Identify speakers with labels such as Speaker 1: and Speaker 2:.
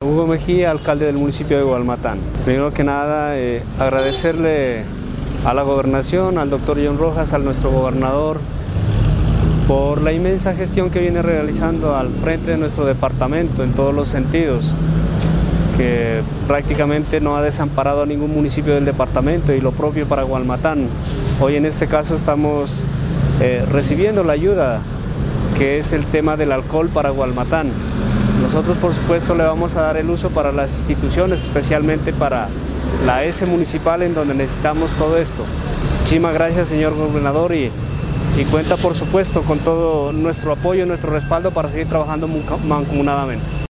Speaker 1: Hugo Mejía, alcalde del municipio de Gualmatán. Primero que nada, agradecerle a la gobernación, al doctor John Rojas, a nuestro gobernador, por la inmensa gestión que viene realizando al frente de nuestro departamento en todos los sentidos, que prácticamente no ha desamparado a ningún municipio del departamento, y lo propio para Gualmatán. Hoy en este caso estamos recibiendo la ayuda que es el tema del alcohol para Gualmatán. Nosotros por supuesto le vamos a dar el uso para las instituciones, especialmente para la S municipal, en donde necesitamos todo esto. Muchísimas gracias, señor gobernador, y cuenta por supuesto con todo nuestro apoyo, nuestro respaldo para seguir trabajando mancomunadamente.